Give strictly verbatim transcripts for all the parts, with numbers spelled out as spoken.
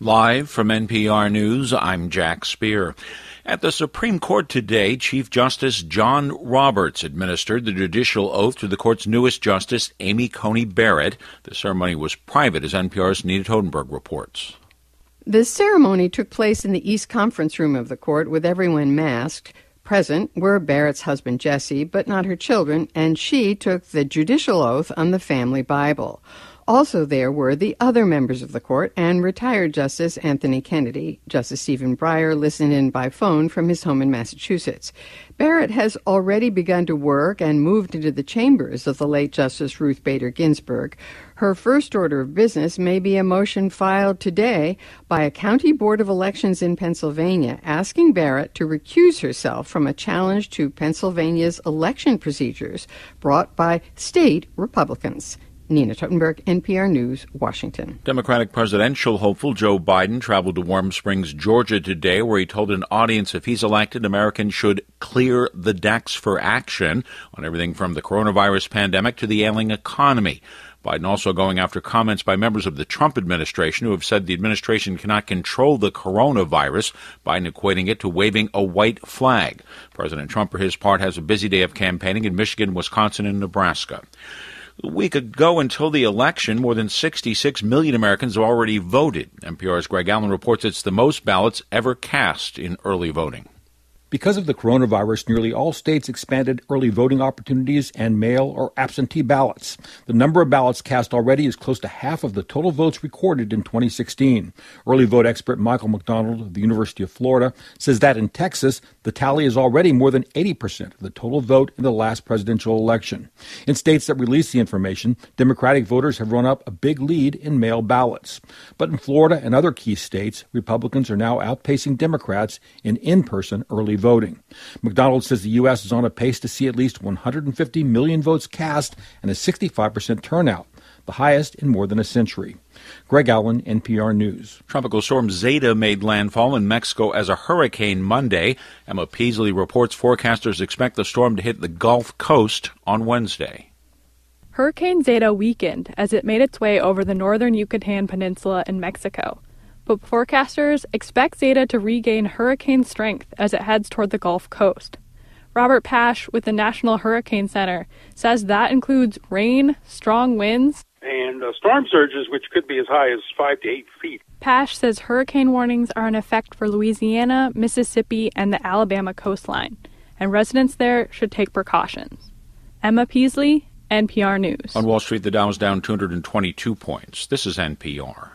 Live from N P R News, I'm Jack Speer. At the Supreme Court today, Chief Justice John Roberts administered the judicial oath to the court's newest justice, Amy Coney Barrett. The ceremony was private, as N P R's Nina Totenberg reports. The ceremony took place in the East Conference Room of the court with everyone masked. Present were Barrett's husband, Jesse, but not her children, and she took the judicial oath on the family Bible. Also there were the other members of the court and retired Justice Anthony Kennedy. Justice Stephen Breyer listened in by phone from his home in Massachusetts. Barrett has already begun to work and moved into the chambers of the late Justice Ruth Bader Ginsburg. Her first order of business may be a motion filed today by a county board of elections in Pennsylvania asking Barrett to recuse herself from a challenge to Pennsylvania's election procedures brought by state Republicans. Nina Totenberg, N P R News, Washington. Democratic presidential hopeful Joe Biden traveled to Warm Springs, Georgia today, where he told an audience if he's elected, Americans should clear the decks for action on everything from the coronavirus pandemic to the ailing economy. Biden also going after comments by members of the Trump administration who have said the administration cannot control the coronavirus, Biden equating it to waving a white flag. President Trump, for his part, has a busy day of campaigning in Michigan, Wisconsin, and Nebraska. A week ago until the election, more than sixty-six million Americans have already voted. N P R's Greg Allen reports it's the most ballots ever cast in early voting. Because of the coronavirus, nearly all states expanded early voting opportunities and mail or absentee ballots. The number of ballots cast already is close to half of the total votes recorded in twenty sixteen. Early vote expert Michael McDonald of the University of Florida says that in Texas, the tally is already more than eighty percent of the total vote in the last presidential election. In states that release the information, Democratic voters have run up a big lead in mail ballots. But in Florida and other key states, Republicans are now outpacing Democrats in in-person early voting. McDonald says the U S is on a pace to see at least one hundred fifty million votes cast and a sixty-five percent turnout, the highest in more than a century. Greg Allen, N P R News. Tropical storm Zeta made landfall in Mexico as a hurricane Monday. Emma Peasley reports forecasters expect the storm to hit the Gulf Coast on Wednesday. Hurricane Zeta weakened as it made its way over the northern Yucatan Peninsula in Mexico. But forecasters expect Zeta to regain hurricane strength as it heads toward the Gulf Coast. Robert Pash with the National Hurricane Center says that includes rain, strong winds, and uh, storm surges, which could be as high as five to eight feet. Pash says hurricane warnings are in effect for Louisiana, Mississippi, and the Alabama coastline, and residents there should take precautions. Emma Peasley, N P R News. On Wall Street, the Dow is down two hundred twenty-two points. This is N P R.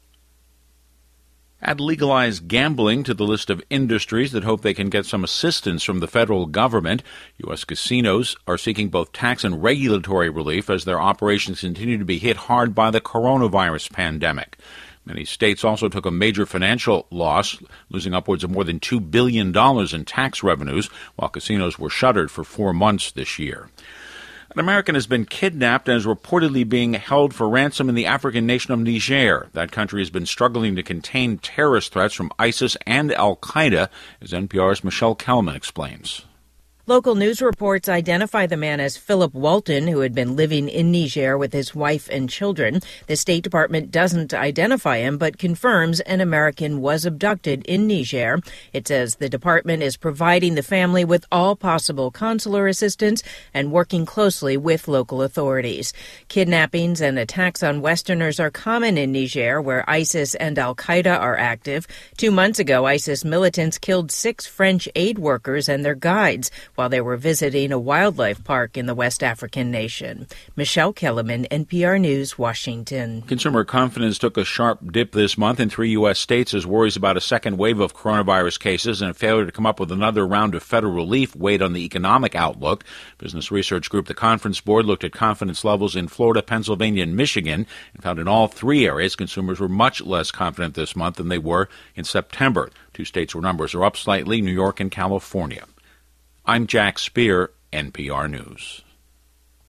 Add legalized gambling to the list of industries that hope they can get some assistance from the federal government. U S casinos are seeking both tax and regulatory relief as their operations continue to be hit hard by the coronavirus pandemic. Many states also took a major financial loss, losing upwards of more than two billion dollars in tax revenues, while casinos were shuttered for four months this year. An American has been kidnapped and is reportedly being held for ransom in the African nation of Niger. That country has been struggling to contain terrorist threats from ISIS and al-Qaeda, as N P R's Michelle Kelman explains. Local news reports identify the man as Philip Walton, who had been living in Niger with his wife and children. The State Department doesn't identify him, but confirms an American was abducted in Niger. It says the department is providing the family with all possible consular assistance and working closely with local authorities. Kidnappings and attacks on Westerners are common in Niger, where ISIS and al-Qaeda are active. Two months ago, ISIS militants killed six French aid workers and their guides while they were visiting a wildlife park in the West African nation. Michelle Kellerman, N P R News, Washington. Consumer confidence took a sharp dip this month in three U S states as worries about a second wave of coronavirus cases and a failure to come up with another round of federal relief weighed on the economic outlook. Business research group The Conference Board looked at confidence levels in Florida, Pennsylvania, and Michigan and found in all three areas consumers were much less confident this month than they were in September. Two states where numbers are up slightly, New York and California. I'm Jack Speer, N P R News.